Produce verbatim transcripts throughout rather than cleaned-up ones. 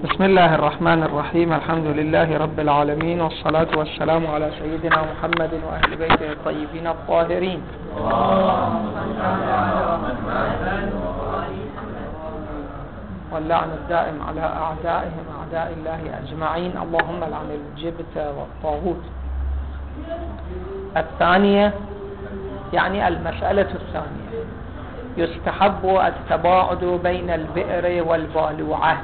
بسم الله الرحمن الرحيم. الحمد لله رب العالمين، والصلاة والسلام على سيدنا محمد وأهل بيته الطيبين الطاهرين. واللعن الدائم على أعدائهم أعداء الله أجمعين. اللهم لعن الجبت والطاغوت. الثانية يعني المسألة الثانية، يستحب التباعد بين البئر والبالوعة.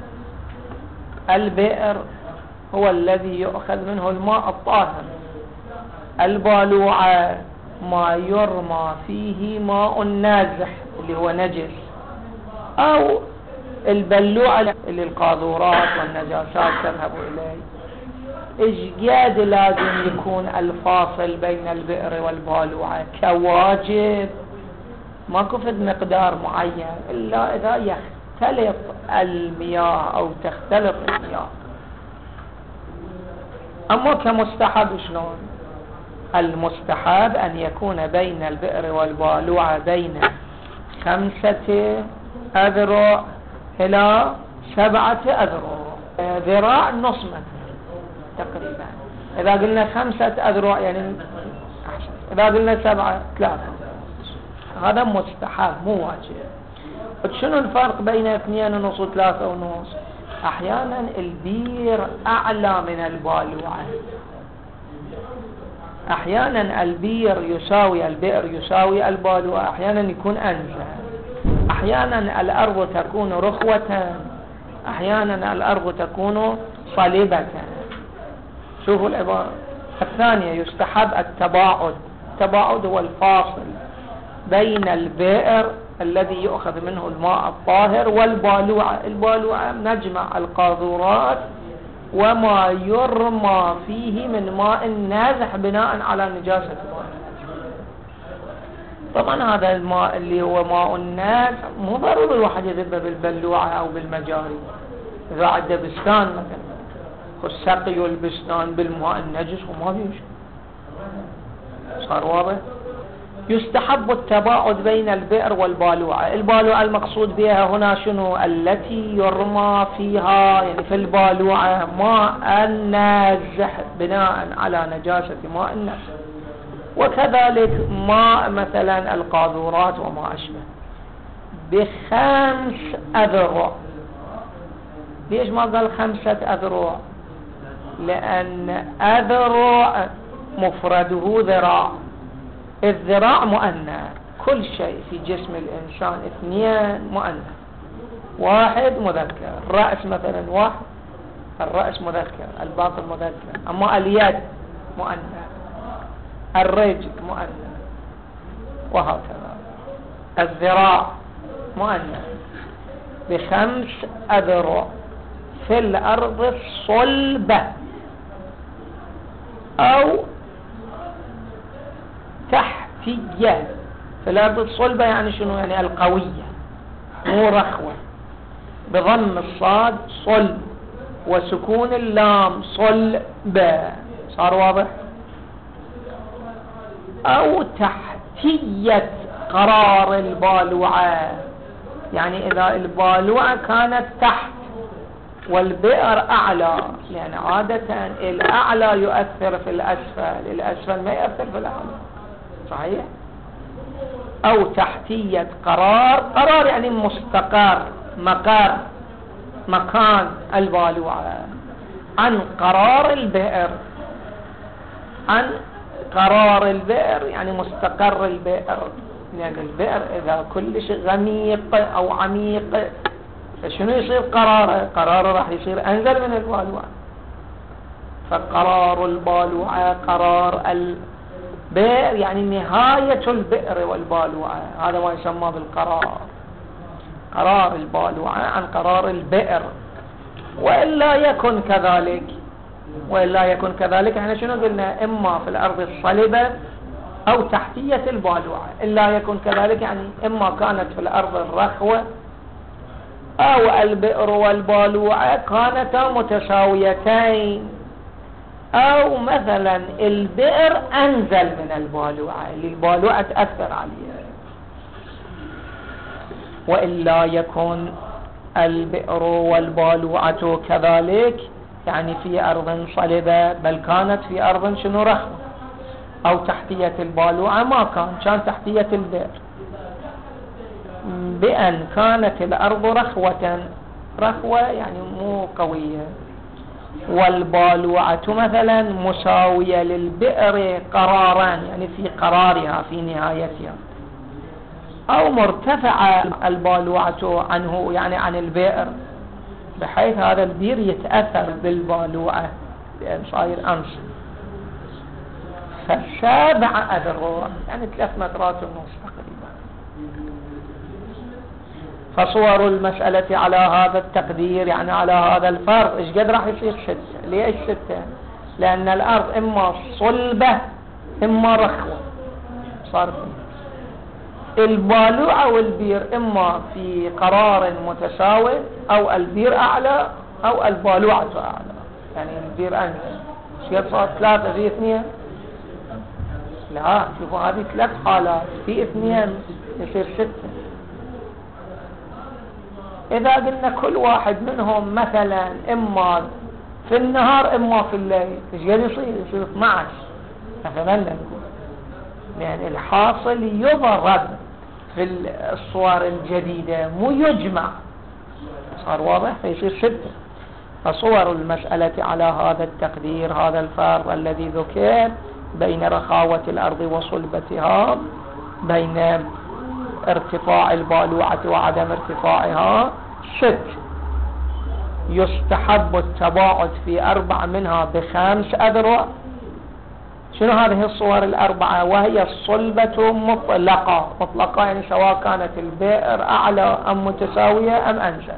البئر هو الذي يؤخذ منه الماء الطاهر، البالوعة ما يرمى فيه ماء نازح اللي هو نجس، أو البلوعة اللي القاذورات والنجاسات تذهب إليه. إيش قد لازم يكون الفاصل بين البئر والبالوعة كواجب؟ ما كفد مقدار معين إلا إذا يختلط المياه أو تختلط المياه. أما كمستحب شلون؟ المستحب أن يكون بين البئر والبالوعة بين خمسة أذرع إلى سبعة أذرع، ذراع نص متر تقريبا. إذا قلنا خمسة أذرع يعني أحسن، إذا قلنا سبعة ثلاثة. هذا مستحب مو واجب. شنو الفرق بين اثنين ونص وثلاثة ونص؟ أحيانا البير أعلى من البالوعة، أحيانا البير يساوي البئر يساوي البالوعة، أحيانا يكون أنزل، أحيانا الأرض تكون رخوة، أحيانا الأرض تكون صلبة. شوفوا العبارة الثانية، يستحب التباعد. التباعد هو الفاصل بين البئر الذي يؤخذ منه الماء الطاهر والبالوعة. البالوعة نجمع القاذورات وما يرمى فيه من ماء نازح بناء على نجاسة الماء. طبعا هذا الماء اللي هو ماء الناس مو ضروري الواحد يذبه بالبلوعة أو بالمجاري. إذا عنده بستان مثلا والسقي البستان بالماء النجس وما بيش، صار واضح؟ يستحب التباعد بين البئر والبالوعة. البالوعة المقصود بها هنا شنو؟ التي يرمى فيها يعني في البالوعة ماء نازح بناء على نجاسة ماء النفس، وكذلك ماء مثلا القاذورات وما أشبه بخمس أذرع. ليش ما قال خمسة أذرع؟ لأن أذرع مفرده ذراع، الذراع مؤنث، كل شيء في جسم الإنسان اثنين مؤنث، واحد مذكر. الرأس مثلا واحد، الرأس مذكر، الباطن مذكر. أما اليد مؤنث، الرجل مؤنث، وهكذا. الذراع مؤنث بخمس أذرع في الأرض الصلبة أو تحتية. في الأرض الصلبة يعني شنو؟ يعني القوية مو رخوة، بضم الصاد صلب وسكون اللام صلبة. صار واضح؟ أو تحتية قرار البالوعة، يعني إذا البالوعة كانت تحت والبئر أعلى، يعني عادة الأعلى يؤثر في الأسفل، الأسفل ما يؤثر في الأعلى، صحيح؟ أو تحتية قرار، قرار يعني مستقر، مقر، مكان البالوعة، عن قرار البئر. عن قرار البئر يعني مستقر البئر، يعني البئر إذا كل شيء غميق أو عميق شنو يصير قراره؟ قراره راح يصير أنزل من البالوعة. فقرار البالوعة قرار البئر يعني نهاية البئر والبالوعة، هذا ما يسمى بالقرار. قرار البالوعة عن قرار البئر. وإلا يكن كذلك، وإلا يكن كذلك احنا شنو قلنا؟ إما في الأرض الصلبة أو تحتية البالوعة. إلا يكن كذلك يعني إما كانت في الأرض الرخوة أو البئر والبالوعة كانتا متساويتين، أو مثلا البئر أنزل من البالوعة اللي البالوعة تأثر عليها. وإلا يكن البئر والبالوعة كذلك يعني في أرض صلبة، بل كانت في أرض شنو رخوة، أو تحتية البالوعة ما كان، كان تحتية البئر، بأن كانت الأرض رخوة، رخوة يعني مو قوية، والبالوعة مثلا مساوية للبئر قرارا يعني في قرارها في نهايتها، أو مرتفعة البالوعة عنه يعني عن البئر، بحيث هذا البير يتأثر بالبالوعة لأن صاير أنصف، فسابع أذرع يعني ثلاث مترات ونص تقريبا. فصور المسألة على هذا التقدير يعني على هذا الفرض ايش قد راح يصير ستة. ليش ستة؟ لأن الأرض إما صلبة إما رخوة، صار البالوعة والبير إما في قرار متساوي، أو البير أعلى أو البالوعة أعلى، يعني البير أنزل. شيء صار ثلاثة في اثنين؟ لا، شوفوا هذه ثلاث حالات، في اثنين يصير ستة. إذا قلنا كل واحد منهم مثلا إما في النهار إما في الليل، ايش قد يصير؟ يصير اثني عشر مثلا نقول، لأن الحاصل يضرب في الصور الجديدة مو يجمع، صار واضح؟ فيصير ستة. فصور المسألة على هذا التقدير هذا الفرق الذي ذكر بين رخاوة الأرض وصلبتها، بين ارتفاع البالوعة وعدم ارتفاعها، ست. يستحب التباعد في أربع منها بخمس أذرع. شنو هذه الصور الأربعة؟ وهي الصلبة مطلقة، مطلقة يعني سواء كانت البئر أعلى أم متساوية أم أنزل.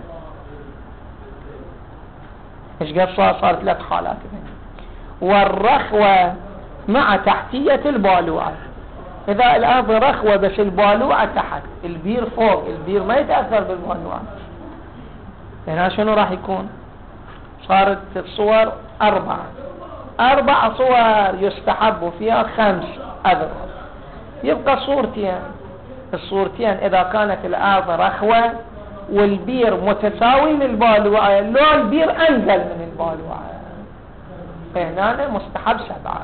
إيش قد صار؟ صار ثلاث حالات. والرخوة مع تحتية البالوعة، إذا الأرض رخوة بس البالوعة تحت، البير فوق، البير ما يتأثر بالبالوعة، هنا شنو راح يكون؟ صارت الصور أربعة، أربع صور يستحب فيها خمس أذرع. يبقى صورتين، الصورتين إذا كانت الأرض رخوة والبير متساوي للبالوعة، لو البير أنزل من البالوعة، فهنا مستحب سبعة.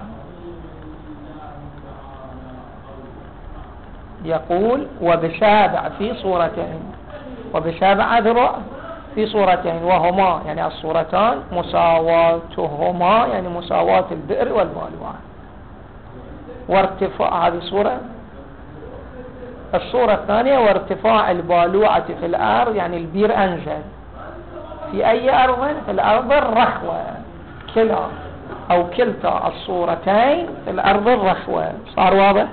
يقول وبسابع في صورتين، وبسابع أذرع في صورتين، وهما يعني الصورتان مساواتهما يعني مساواة البئر والبالوعة. وارتفاع، هذه صورة. الصورة الثانية وارتفاع البالوعة في الأرض يعني البير أنزل في أي أرض؟ في الأرض الرخوة. كلا أو كلتا الصورتين في الأرض الرخوة. صار واضح؟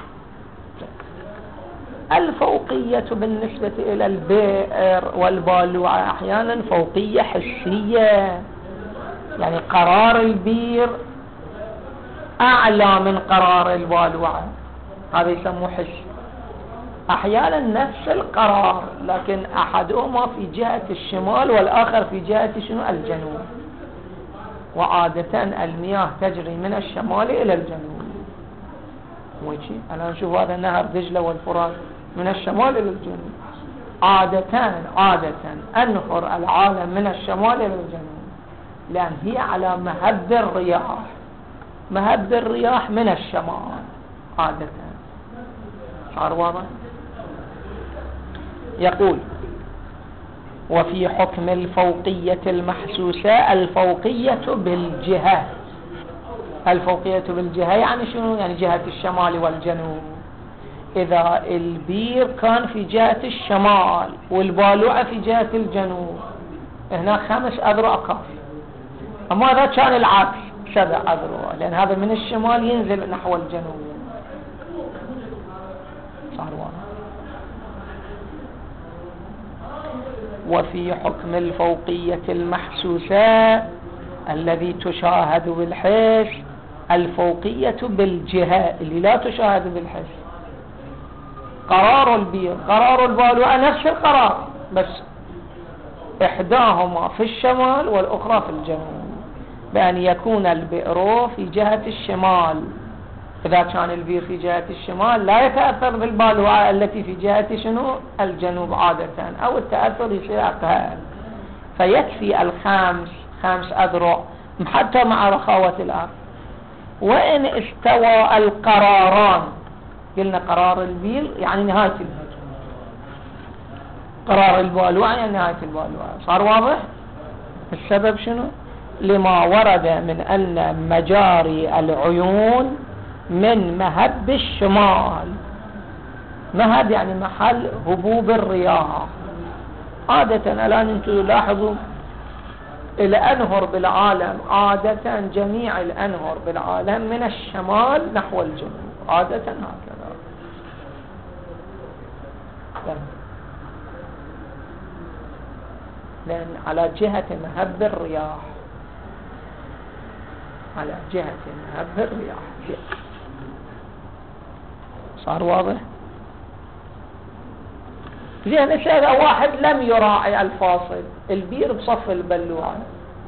الفوقية بالنسبة إلى البئر والبالوعة أحيانا فوقية حسية، يعني قرار البير أعلى من قرار البالوعة، هذا يسموه حسي. أحيانا نفس القرار لكن أحدهما في جهة الشمال والآخر في جهة شنو؟ الجنوب. وعادة المياه تجري من الشمال إلى الجنوب. وشي أنا نشوف هذا نهر دجلة والفرات من الشمال إلى الجنوب. عادة عادة أنهر العالم من الشمال إلى الجنوب، لأن هي على مهب الرياح، مهب الرياح من الشمال عادة. صار واضح؟ يقول وفي حكم الفوقية المحسوسة، الفوقية بالجهة. الفوقية بالجهة يعني شنو؟ يعني جهة الشمال والجنوب. إذا البير كان في جهة الشمال والبالوعة في جهة الجنوب، هنا خمس أذرع كافي. أما إذا كان العكس سبع أذرع، لأن هذا من الشمال ينزل نحو الجنوب. صار واضح؟ وفي حكم الفوقية المحسوسة الذي تشاهد بالحس، الفوقية بالجهة اللي لا تشاهد بالحس. قرار البير قرار البالوعة نفس القرار، بس إحداهما في الشمال والأخرى في الجنوب، بأن يكون البئر في جهة الشمال إذا كان البير في جهة الشمال لا يتأثر بالبالوعة التي في جهة شنو الجنوب عادة، أو التأثر يصير أقل، فيكفي الخمس خمس أذرع حتى مع رخاوة الأرض. وإن استوى القراران، قلنا قرار البير يعني نهاية البير، قرار البالوعة يعني نهاية البالوعة. صار واضح؟ السبب شنو؟ لما ورد من أن مجاري العيون من مهب الشمال. مهب يعني محل هبوب الرياح. عادة الآن انتم لاحظوا الأنهر بالعالم، عادة جميع الأنهر بالعالم من الشمال نحو الجنوب، عادة هكذا. لأن على جهة مهب الرياح، على جهة مهب الرياح. صار واضح؟ زين، إذا واحد لم يراعي الفاصل، البير بصف البلوعة،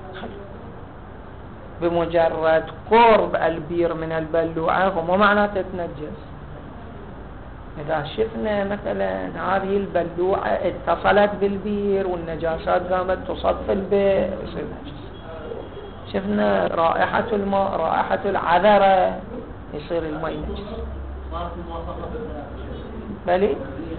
بمجرد قرب البير من البلوعة وما معناته تتنجس. إذا شفنا مثلا هذه البلوعة اتصلت بالبير والنجاسات قامت تصب في البير يصير نجس. شفنا رائحة الماء، رائحة العذرة، يصير الماء نجس. بلي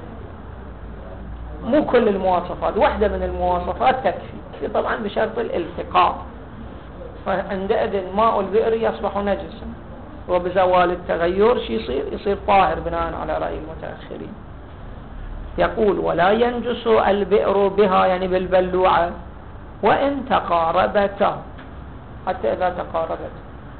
مو كل المواصفات، واحدة من المواصفات تكفي، طبعا بشرط الالتقاء، فعندئذ ماء البئر يصبح نجسا، وبزوال التغير شي يصير يصير طاهر بناء على رأي المتأخرين. يقول ولا ينجس البئر بها يعني بالبلوعة وإن تقاربتا، حتى إذا تقاربت.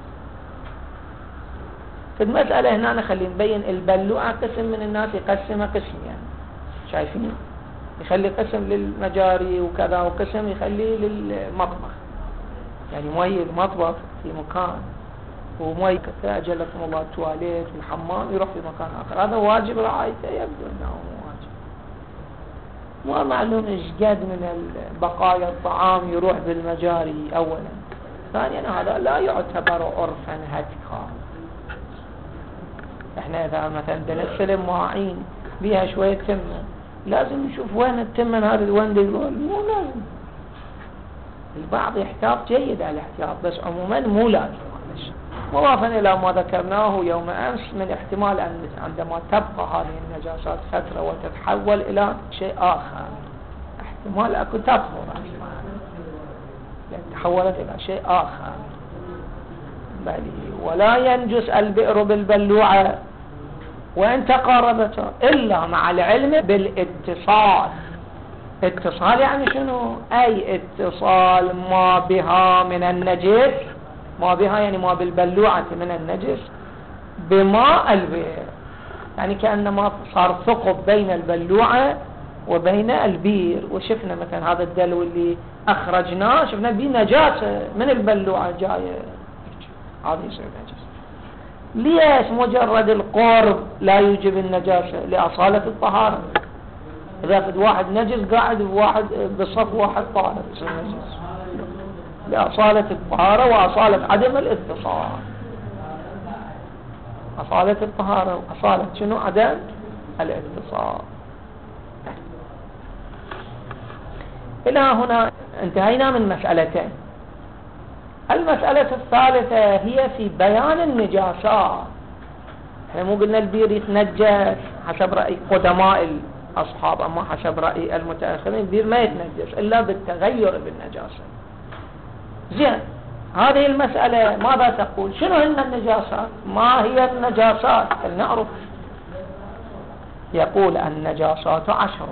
في المسألة هنا نخلي نبين البلوعة قسم من الناس يقسمها قسم، يعني شايفين يخلي قسم للمجاري وكذا، وقسم يخليه للمطبخ، يعني مي المطبخ في مكان، ومي أجلكم الله التواليت والحمام يروح في مكان آخر، هذا واجب رعايته؟ يبدو أنه واجب. ما معلوم إيش قد من بقايا الطعام يروح بالمجاري أولا، ثانيا هذا لا يعتبر عرفا هتكا. احنا إذا مثلا بنغسل مواعين بيها شوية تمة، لازم نشوف وين التمن هذا وين يقول، مو لازم. البعض يحتاط جيد على الاحتياط، بس عموما مو لازم. مضافا إلى ما ذكرناه يوم أمس من احتمال أن عندما تبقى هذه النجاسات فترة وتتحول إلى شيء آخر، احتمال أكو تطهر لأن تحولت إلى شيء آخر. بلي ولا ينجس البئر بالبلوعة وإن تقاربت إلا مع العلم بالاتصال. اتصال يعني شنو؟ أي اتصال ما بها من النجس، ما بها يعني ما بالبلوعة من النجس بماء البئر، يعني كأنما صار ثقب بين البلوعة وبين البير. وشفنا مثلا هذا الدلو اللي أخرجناه شفنا بيه نجاسة من البلوعة جاية، هذا يصير نجس. ليش مجرد القرب لا يوجب النجاسة؟ لأصالة الطهارة. إذا في واحد نجس قاعد بواحد بصف واحد طاهر يصير نجس، لأصالة الطهارة وأصالة عدم الاتصال. أصالة الطهارة وأصالة شنو؟ عدم الاتصال. إلى هنا انتهينا من مسألتين. المسألة الثالثة هي في بيان النجاسات. احنا مو قلنا البير يتنجس حسب رأي قدماء الأصحاب، أما حسب رأي المتأخرين البير ما يتنجس إلا بالتغير بالنجاسة. زين، هذه المسألة ماذا تقول؟ شنو هن النجاسات؟ ما هي النجاسات؟ فلنعرف. يقول النجاسات عشر.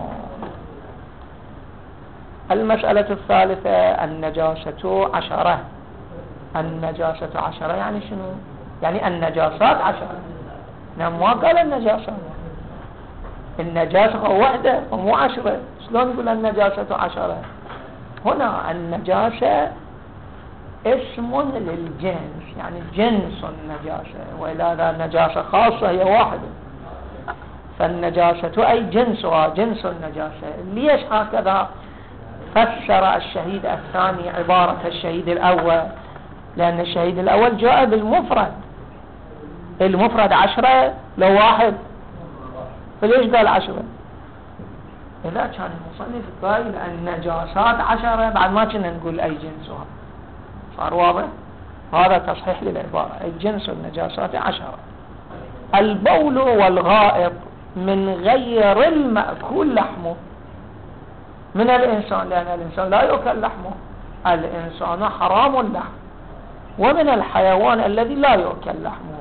المسألة الثالثة النجاسة عشرة. النجاسة عشرة يعني شنو؟ يعني النجاسات عشرة. نعم، ما قال النجاسة، النجاسة واحدة ومو عشرة. شلون يقول النجاسة عشرة؟ هنا النجاسة اسم للجنس، يعني جنس النجاسة، وإلا ذا النجاسة خاصة هي واحدة، فالنجاسة أي جنسها جنس النجاسة. ليش هكذا فسر الشهيد الثاني عبارة الشهيد الأول؟ لأن الشهيد الأول جاء بالمفرد، المفرد عشرة لو واحد، فليش قال عشرة؟ إذا كان المصنف قايل النجاسات عشرة بعد ما كنا نقول أي جنسها، صار واضح؟ هذا تصحيح للعبارة، الجنس والنجاسات عشرة. البول والغائط من غير المأكول لحمه من الإنسان، لأن الإنسان لا يؤكل لحمه، الإنسان حرام اللحم، ومن الحيوان الذي لا يؤكل لحمه،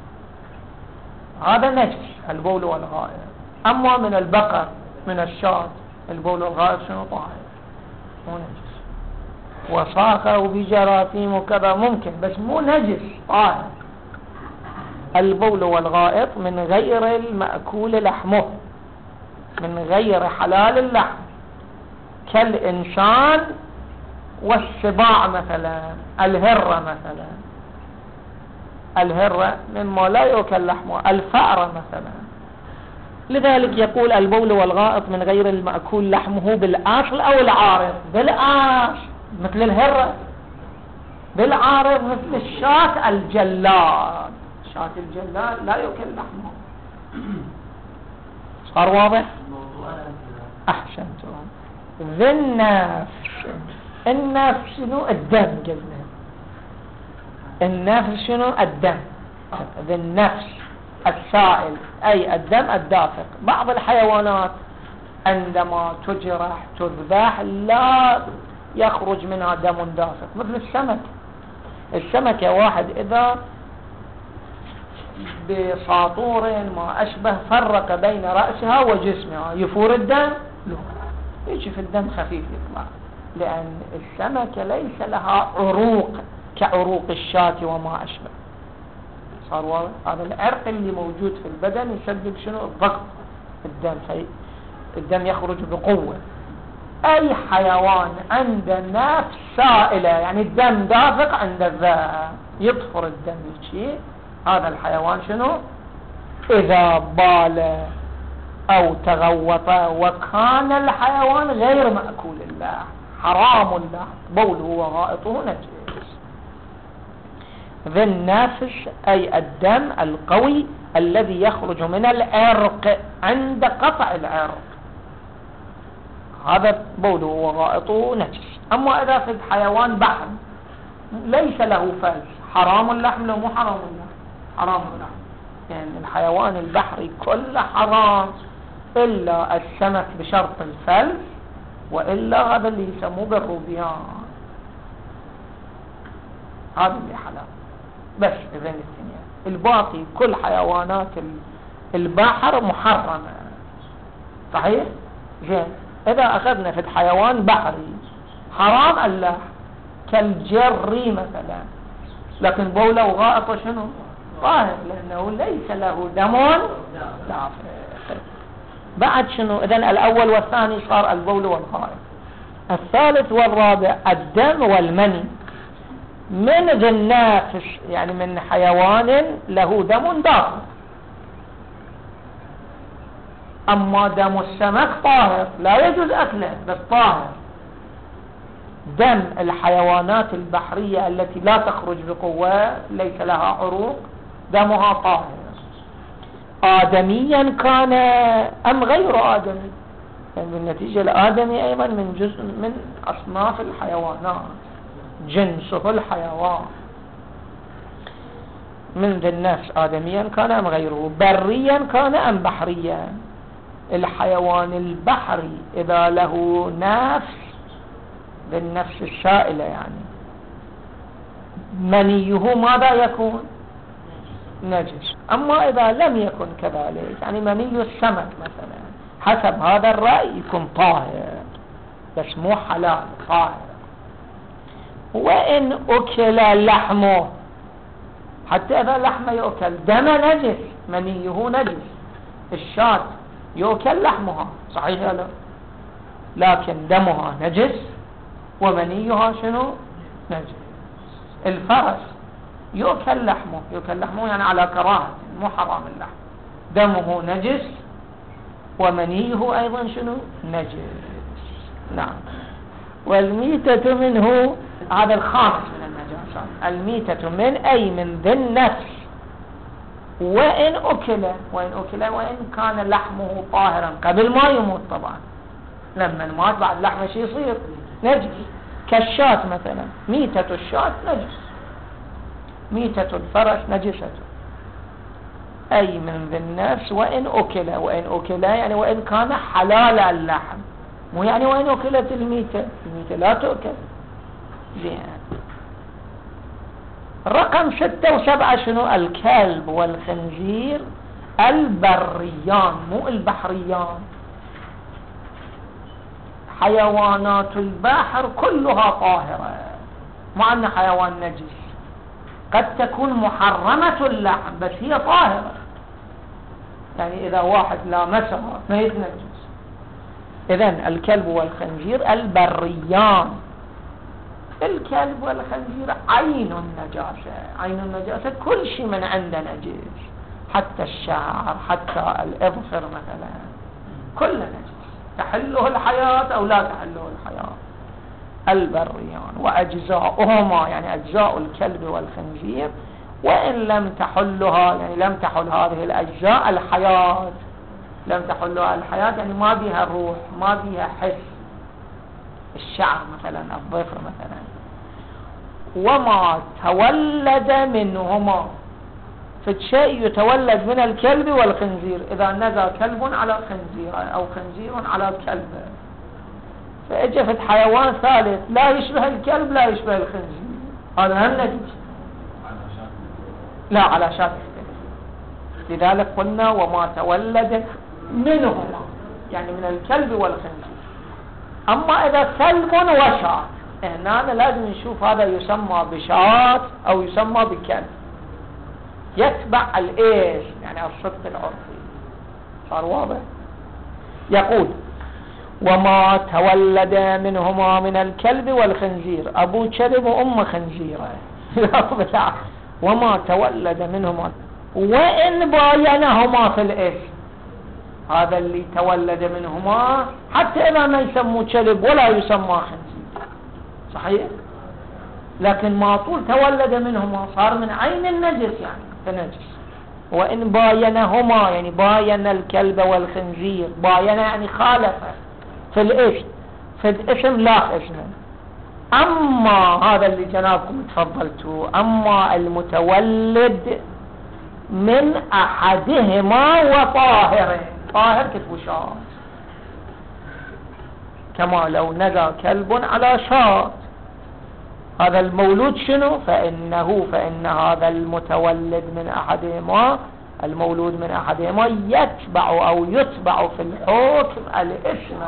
هذا نجس البول والغائط. أما من البقر من الشاة البول والغائط شنو؟ طاهر مو نجس. وصاخة وبجراثيم وكذا ممكن بس مو نجس، طاهر. البول والغائط من غير المأكول لحمه، من غير حلال اللحم، كالإنسان والسباع مثلا، الهرة مثلا، الهرة مما لا يؤكل لحمه، الفأرة مثلا. لذلك يقول البول والغائط من غير المأكول لحمه بالأصل أو العارض. بالأصل مثل الهرة، بالعارض مثل الشاة الجلاد، شاة الجلاد لا يؤكل لحمه. صار واضح؟ أحسنتم. ذي النفس، النفس شنو؟ الدم قلنا، النفس شنو؟ الدم. ذي النفس السائل أي الدم الدافق. بعض الحيوانات عندما تجرح تذبح لا يخرج منها دم دافق، مثل السمك. السمكة واحد إذا بساطور ما أشبه فرق بين رأسها وجسمها يفور الدم؟ لا، يجي في الدم خفيف يطلع، لأن السمكة ليس لها عروق كعروق الشاة وما أشبه. صار واضح؟ هذا العرق اللي موجود في البدن يسبب شنو؟ الضغط الدم، في الدم يخرج بقوة. أي حيوان عنده نفس سائلة يعني الدم دافق عند الذئب يطفر الدم يجي، هذا الحيوان شنو؟ إذا بال أو تغوط وكان الحيوان غير مأكول الله حرام الله بوله وغائطه نجس. ذي النفس أي الدم القوي الذي يخرج من العرق عند قطع العرق، هذا بوله وغائطه نجس. أما إذا في حيوان بحر ليس له فلس، حرام اللحم لو مو حرام اللحم؟ حرام اللحم، يعني الحيوان البحري كله حرام إلا السمك بشرط الفلس، وإلا هذا اللي يسموه بالروبيان، هذا اللي حلال بس إذن الدنيا. الباقي كل حيوانات البحر محرمة. صحيح؟ زين، إذا أخذنا في الحيوان بحري حرام اللحم كالجري مثلا، لكن بوله وغائطه شنو؟ طاهر، لأنه ليس له دم دافق. بعد شنو؟ إذن الأول والثاني صار البول والغائط. الثالث والرابع الدم والمني من ذي النافس، يعني من حيوان له دم دافق. أما دم السمك طاهر لا يجوز أكله بس طاهر. دم الحيوانات البحرية التي لا تخرج بقوة ليس لها عروق دمها طاهر، آدميا كان أم غير آدمي، يعني بالنتيجة الآدمي أيضا من جزء من أصناف الحيوانات، جنسه الحيوان. من ذي النفس آدميا كان أم غيره، بريا كان أم بحريا. الحيوان البحري إذا له نفس بالنفس السائلة يعني منيه ماذا يكون؟ نجس. أما إذا لم يكن كذلك يعني مني السمك مثلا حسب هذا الرأي يكون طاهر بس مو حلال، طاهر. وإن أكل لحمه، حتى إذا لحمه يؤكل دم نجس منيه نجس. الشاة يؤكل لحمها صحيح لا؟ لكن دمها نجس ومنيها شنو؟ نجس. الفرس يؤكل لحمه، يؤكل لحمه يعني على كراهة مو حرام اللحم، دمه نجس ومنيه أيضا شنو؟ نجس. نعم. والميتة منه، هذا الخامس من النجاسات، الميتة من أي من ذي النفس وإن أكل وإن أكل وإن كان لحمه طاهرا قبل ما يموت طبعا، لما مات بعد لحمه شي يصير نجس، كالشاة مثلا، ميتة الشاة نجس، ميتة الفرس نجسة، أي من ذي النفس. وإن أكل وإن أكل يعني وإن كان حلال اللحم، مو يعني وإن أكلت الميتة، الميتة لا تؤكل. زين. رقم ستة وسبعة شنو؟ الكلب والخنزير البريان مو البحريان. حيوانات البحر كلها طاهرة، مع أن حيوان نجس، قد تكون محرمة اللحم بس هي طاهرة، يعني إذا واحد لامسها ما يتنجس. إذن الكلب والخنزير البريان. الكلب والخنزير عين النجاسة، عين النجاسة كل شيء من عنده نجس، حتى الشعر حتى الإظفر مثلا كله نجس، تحله الحياة أو لا تحله الحياة. البريان وأجزاؤهما يعني أجزاء الكلب والخنزير وإن لم تحلها يعني لم تحل هذه الأجزاء الحياة، لم تحلها الحياة يعني ما بيها الروح، ما بيها حس، الشعر مثلا، الظفر مثلا. وما تولد منهما، فالشيء يتولد من الكلب والخنزير، إذا نزى كلب على خنزير أو خنزير على كلب، فاجت حيوان ثالث لا يشبه الكلب لا يشبه الخنزير، هذا هم نجس، لا على شرط. لذلك قلنا وما تولد منهما يعني من الكلب والخنزير. أما إذا كلب وشاة هنا لازم نشوف هذا يسمى بشاة أو يسمى بكلب، يتبع الإيش يعني الصدق العرفي. صار واضح؟ يقول وما تولد منهما من الكلب والخنزير، أبو كلب وأم خنزيرة وما تولد منهما وإن باينهما في الإثم، هذا اللي تولد منهما حتى إذا ما يسموا كلب ولا يسمى خنزير صحيح، لكن ما طول تولد منهما صار من عين النجس يعني تنجس. وإن باينهما يعني باين الكلب والخنزير، باين يعني خالفه في الاسم، في الاسم لا اسم. أما هذا اللي جنابكم تفضلتوا، أما المتولد من أحدهما وطاهر، طاهر كتبوا شاة، كما لو نزى كلب على شاة، هذا المولود شنو؟ فإنه فإن هذا المتولد من أحدهما، المولود من أحدهما يتبع أو يتبع في الحكم الاسم،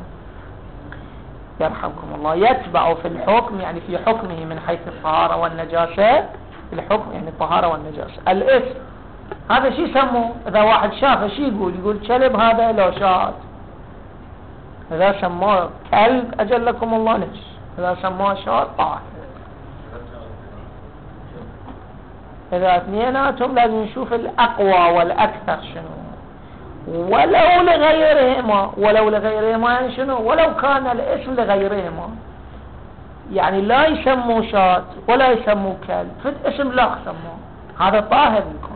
يرحمكم الله، يتبع في الحكم يعني في حكمه من حيث الطهارة والنجاسة، الحكم يعني الطهارة والنجاسة الاسم. هذا شي يسموه إذا واحد شافه شي يقول؟ يقول كلب هذا لو شاة، إذا سموه كلب أجلكم الله نجس، إذا سموه شاة طاهر. إذا اثنيناتهم لازم نشوف الأقوى والأكثر شنو، ولو لغيرهما، ولو لغيرهما يعني شنو؟ ولو كان الاسم لغيرهما، يعني لا يسموا شاة ولا يسموا كلب، في الاسم لا يسموه، هذا طاهر يكون،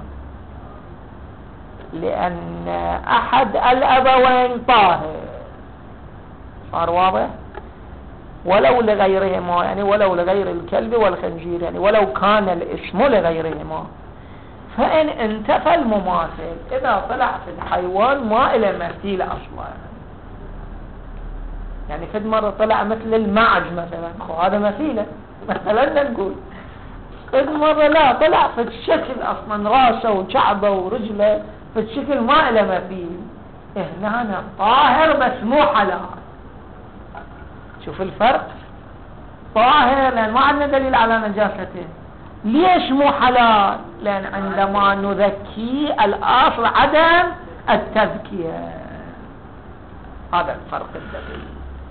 لأن أحد الأبوين طاهر. صار واضح؟ ولو لغيرهما يعني ولو لغير الكلب والخنزير يعني ولو كان الاسم لغيرهما. فإن انتفى المماثل، إذا طلع في الحيوان ما إلى مثيل أصلا، يعني في مرة طلع مثل المعز مثلا، هذا مثيله مثلا نقول، في مرة لا طلع في الشكل أصلا، راسه وشعبه ورجله في الشكل ما إلى مثيل، هنا طاهر بس مو حلال. شوف الفرق، طاهر لأن ما عندنا دليل على نجاسته. ليش مو حلال؟ لأن عندما نذكي الأصل عدم التذكية، هذا الفرق الدقيق.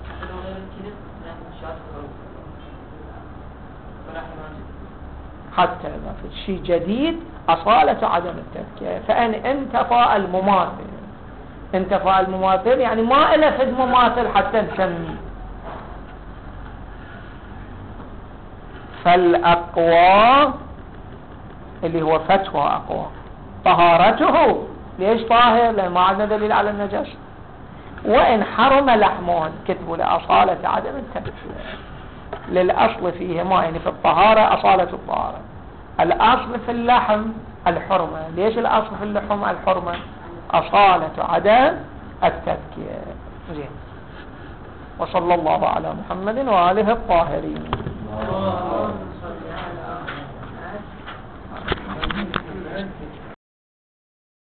حتى إذا في شيء جديد أصالة عدم التذكية. فإن انتفى المماثل، انتفى المماثل يعني ما إلى فد مماثل حتى نسميه. فالأقوى اللي هو فتوى أقوى طهارته. ليش طاهر؟ لأن ما عندنا دليل على النجاسة. وإن حرم لحمه كتبوا لأصالة عدم التكفير، للأصل فيهما، يعني في الطهارة أصالة الطهارة، الأصل في اللحم الحرمة. ليش الأصل في اللحم الحرمة؟ أصالة عدم التذكير. زين. وصلى الله على محمد وآله الطاهرين.